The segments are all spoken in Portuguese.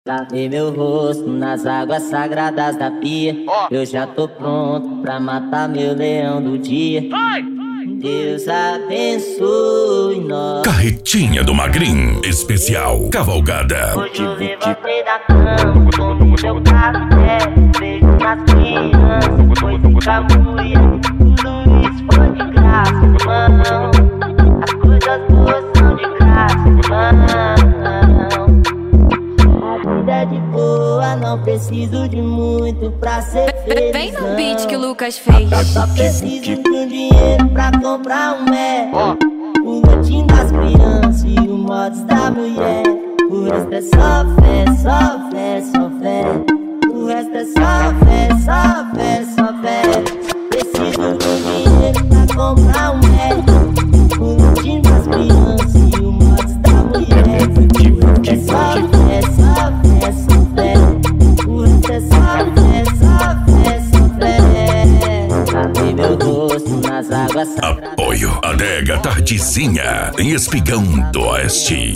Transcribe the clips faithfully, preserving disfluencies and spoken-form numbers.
Lavei meu rosto nas águas sagradas da pia. Eu já tô pronto pra matar meu leão do dia. Deus abençoe nós. Carretinha do Magrin, especial Cavalgada. Hoje eu levantei da cama, tomo meu café, beijo nas crianças, foi ficar mulher. Tudo isso foi de graça, mano. As coisas boas são de graça, mano. A vida é de boa, não preciso de muito pra ser feliz. Vem no beat que o Lucas fez. Só preciso de um dinheiro pra comprar um Mac, o latim das crianças e o mods da mulher. O resto é só fé, só fé, só fé. O resto é só fé, só fé, só fé. Preciso de um dinheiro pra comprar um Mac, o latim das crianças e o mods da mulher. O resto é só fé, só fé, só fé. O resto é só fé, só fé, só fé. Lavei meu rosto nas águas sagradas. Apoio Adega Tardezinha, em Espigão do Oeste.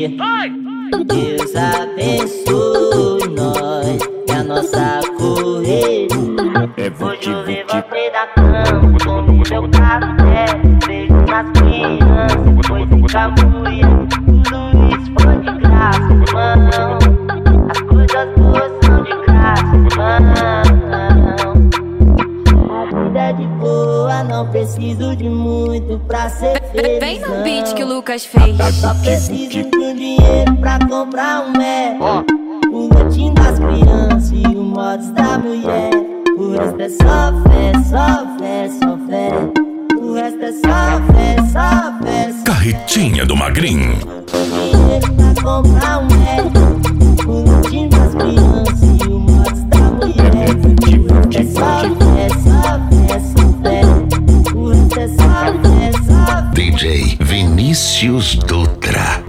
Deus abençoe nós e a nossa correria. Hoje eu levantei da cama, tomo meu café, beijo nas crianças, foi ficar mulher. Tudo isso foi de graça, mano. As coisas boas são de graça, mano. A vida é de boa, não preciso de muito pra ser feliz. Vem no beat que o Lucas fez. Só preciso de um dinheiro pra comprar um Mac, o latim das crianças e o mods da mulher. O resto é só fé, só fé, só fé. O resto é só fé, só fé, só fé. Carretinha do Magrin. Dinheiro pra comprar um Mac, o latim das crianças e o mods da mulher. O resto é só fé, só fé, só fé. O resto é só fé, só fé. D J Vinícius Dutra.